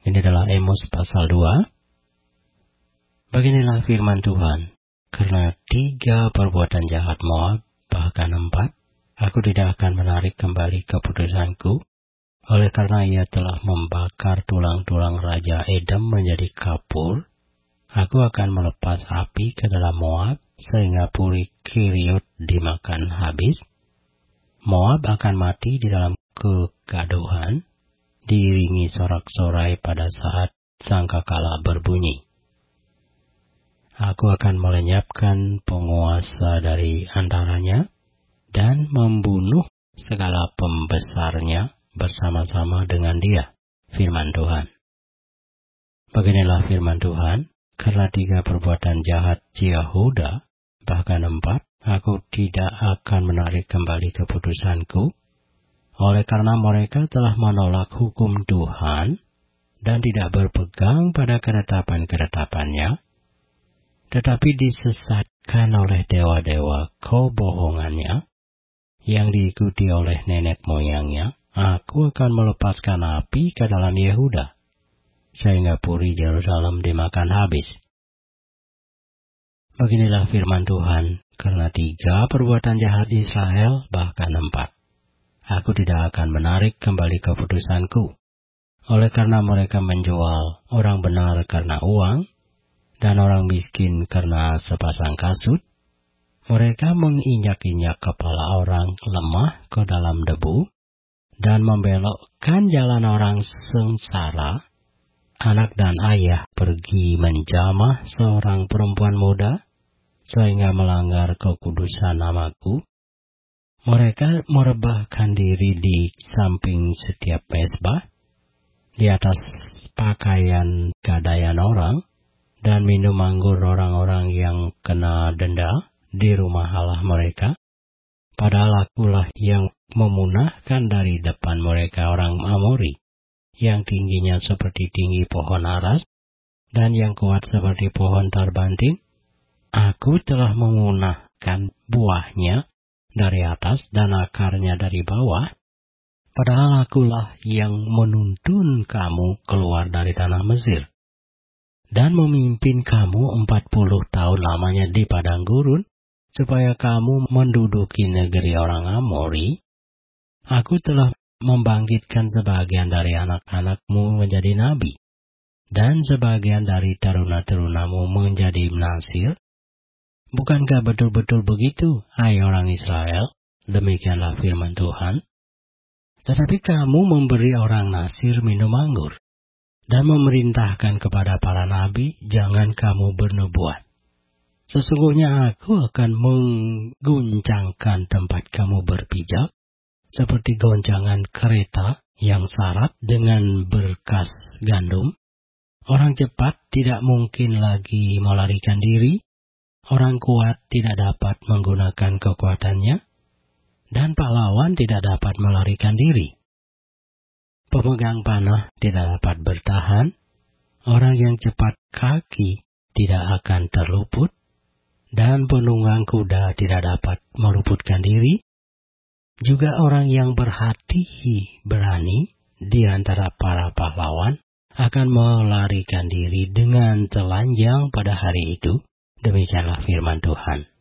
Ini adalah Amos pasal 2. Beginilah firman Tuhan. Karena 3 perbuatan jahat Moab, bahkan 4, aku tidak akan menarik kembali keputusanku. Oleh karena ia telah membakar tulang-tulang Raja Edom menjadi kapur, aku akan melepas api ke dalam Moab, sehingga Puri Kiriot dimakan habis. Moab akan mati di dalam kegaduhan, diiringi sorak-sorai pada saat sangkakala berbunyi. Aku akan melenyapkan penguasa dari antaranya dan membunuh segala pembesarnya bersama-sama dengan dia. Firman Tuhan. Beginilah firman Tuhan, karena 3 perbuatan jahat Yehuda, bahkan 4, aku tidak akan menarik kembali keputusanku. Oleh karena mereka telah menolak hukum Tuhan dan tidak berpegang pada ketetapan-ketetapannya, tetapi disesatkan oleh dewa-dewa kebohongannya yang diikuti oleh nenek moyangnya, aku akan melepaskan api ke dalam Yehuda, sehingga Puri Yerusalem dimakan habis. Beginilah firman Tuhan, karena 3 perbuatan jahat Israel, bahkan 4. Aku tidak akan menarik kembali keputusanku. Oleh karena mereka menjual orang benar karena uang, dan orang miskin karena sepasang kasut, mereka menginjak-injak kepala orang lemah ke dalam debu, dan membelokkan jalan orang sengsara. Anak dan ayah pergi menjamah seorang perempuan muda, sehingga melanggar kekudusan namaku. Mereka merebahkan diri di samping setiap mezbah, di atas pakaian gadaian orang, dan minum anggur orang-orang yang kena denda di rumah Allah mereka. Padahal akulah yang memunahkan dari depan mereka orang Amori, yang tingginya seperti tinggi pohon aras, dan yang kuat seperti pohon tarbantin. Aku telah memunahkan buahnya dari atas dan akarnya dari bawah, padahal akulah yang menuntun kamu keluar dari tanah Mesir, dan memimpin kamu 40 tahun lamanya di padang gurun, supaya kamu menduduki negeri orang Amori. Aku telah membangkitkan sebagian dari anak-anakmu menjadi nabi, dan sebagian dari taruna-tarunamu menjadi nasir. Bukankah betul-betul begitu, hai orang Israel? Demikianlah firman Tuhan. Tetapi kamu memberi orang nasir minum anggur, dan memerintahkan kepada para nabi, jangan kamu bernubuat. Sesungguhnya aku akan mengguncangkan tempat kamu berpijak, seperti goncangan kereta yang syarat dengan berkas gandum. Orang cepat tidak mungkin lagi melarikan diri, orang kuat tidak dapat menggunakan kekuatannya, dan pahlawan tidak dapat melarikan diri. Pemegang panah tidak dapat bertahan, orang yang cepat kaki tidak akan terluput, dan penunggang kuda tidak dapat meluputkan diri. Juga orang yang berhati berani di antara para pahlawan akan melarikan diri dengan telanjang pada hari itu. Demikianlah firman Tuhan.